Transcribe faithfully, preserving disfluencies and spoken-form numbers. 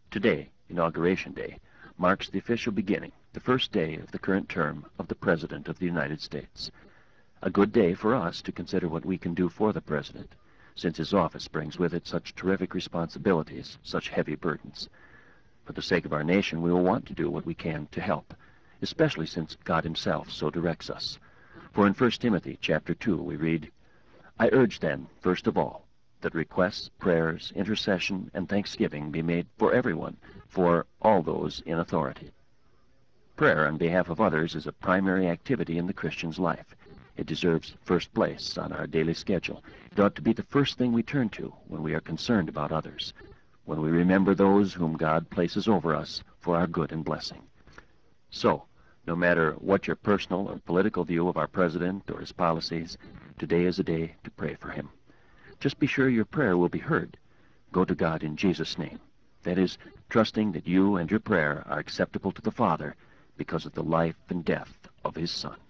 Today, Inauguration Day, marks the official beginning, the first day of the current term of the President of the United States. A good day for us to consider what we can do for the President, since his office brings with it such terrific responsibilities, such heavy burdens. For the sake of our nation, we will want to do what we can to help, especially since God himself so directs us. For in First Timothy chapter two we read, "I urge then, first of all, that requests, prayers, intercession, and thanksgiving be made for everyone, for all those in authority." Prayer on behalf of others is a primary activity in the Christian's life. It deserves first place on our daily schedule. It ought to be the first thing we turn to when we are concerned about others, when we remember those whom God places over us for our good and blessing. So, no matter what your personal or political view of our President or his policies, today is a day to pray for him. Just be sure your prayer will be heard. Go to God in Jesus' name. That is, trusting that you and your prayer are acceptable to the Father because of the life and death of his Son.